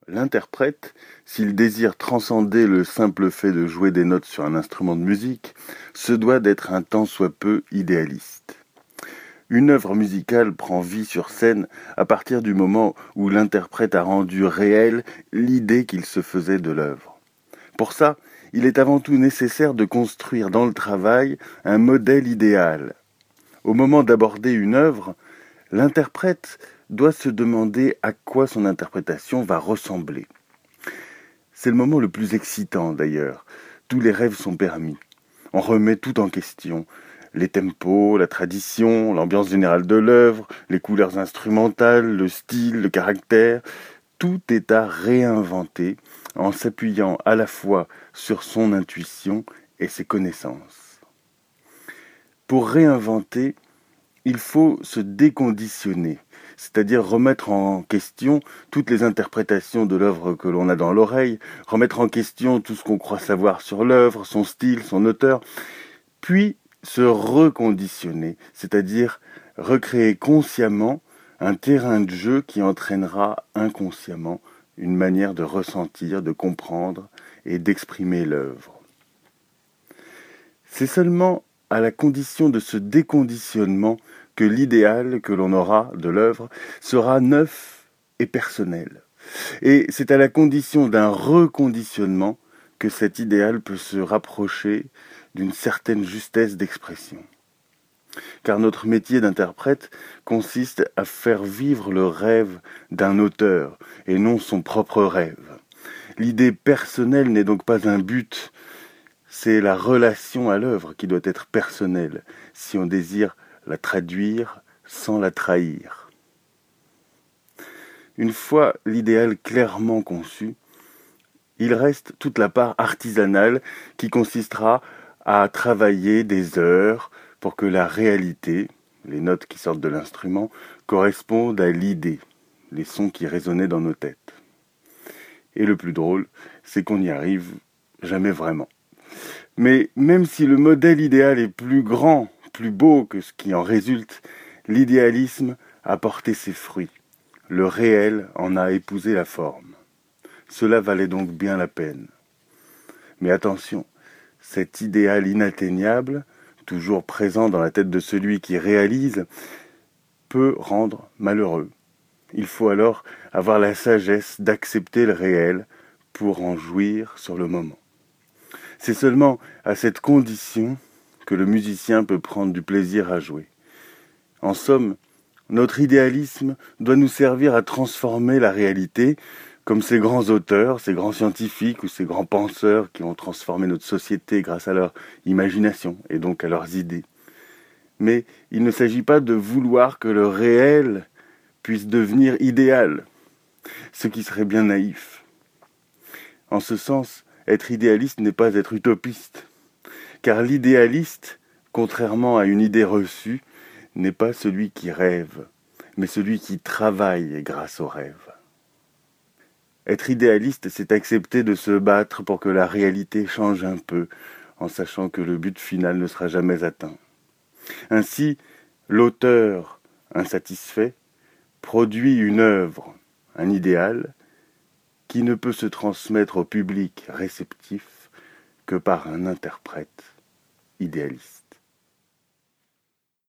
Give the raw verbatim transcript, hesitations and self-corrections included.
L'interprète, s'il désire transcender le simple fait de jouer des notes sur un instrument de musique, se doit d'être un tant soit peu idéaliste. Une œuvre musicale prend vie sur scène à partir du moment où l'interprète a rendu réelle l'idée qu'il se faisait de l'œuvre. Pour ça, il est avant tout nécessaire de construire dans le travail un modèle idéal. Au moment d'aborder une œuvre, l'interprète doit se demander à quoi son interprétation va ressembler. C'est le moment le plus excitant d'ailleurs. Tous les rêves sont permis. On remet tout en question. Les tempos, la tradition, l'ambiance générale de l'œuvre, les couleurs instrumentales, le style, le caractère. Tout est à réinventer en s'appuyant à la fois sur son intuition et ses connaissances. Pour réinventer, il faut se déconditionner, c'est-à-dire remettre en question toutes les interprétations de l'œuvre que l'on a dans l'oreille, remettre en question tout ce qu'on croit savoir sur l'œuvre, son style, son auteur, puis se reconditionner, c'est-à-dire recréer consciemment un terrain de jeu qui entraînera inconsciemment une manière de ressentir, de comprendre et d'exprimer l'œuvre. C'est seulement à la condition de ce déconditionnement que l'idéal que l'on aura de l'œuvre sera neuf et personnel. Et c'est à la condition d'un reconditionnement que cet idéal peut se rapprocher d'une certaine justesse d'expression. Car notre métier d'interprète consiste à faire vivre le rêve d'un auteur et non son propre rêve. L'idée personnelle n'est donc pas un but, c'est la relation à l'œuvre qui doit être personnelle, si on désire la traduire sans la trahir. Une fois l'idéal clairement conçu, il reste toute la part artisanale qui consistera à travailler des heures pour que la réalité, les notes qui sortent de l'instrument, correspondent à l'idée, les sons qui résonnaient dans nos têtes. Et le plus drôle, c'est qu'on n'y arrive jamais vraiment. Mais même si le modèle idéal est plus grand, plus beau que ce qui en résulte, l'idéalisme a porté ses fruits. Le réel en a épousé la forme. Cela valait donc bien la peine. Mais attention, cet idéal inatteignable, toujours présent dans la tête de celui qui réalise, peut rendre malheureux. Il faut alors avoir la sagesse d'accepter le réel pour en jouir sur le moment. C'est seulement à cette condition que le musicien peut prendre du plaisir à jouer. En somme, notre idéalisme doit nous servir à transformer la réalité, comme ces grands auteurs, ces grands scientifiques ou ces grands penseurs qui ont transformé notre société grâce à leur imagination et donc à leurs idées. Mais il ne s'agit pas de vouloir que le réel puisse devenir idéal, ce qui serait bien naïf. En ce sens, être idéaliste n'est pas être utopiste, car l'idéaliste, contrairement à une idée reçue, n'est pas celui qui rêve, mais celui qui travaille grâce au rêve. Être idéaliste, c'est accepter de se battre pour que la réalité change un peu, en sachant que le but final ne sera jamais atteint. Ainsi, l'auteur insatisfait produit une œuvre, un idéal, qui ne peut se transmettre au public réceptif que par un interprète idéaliste.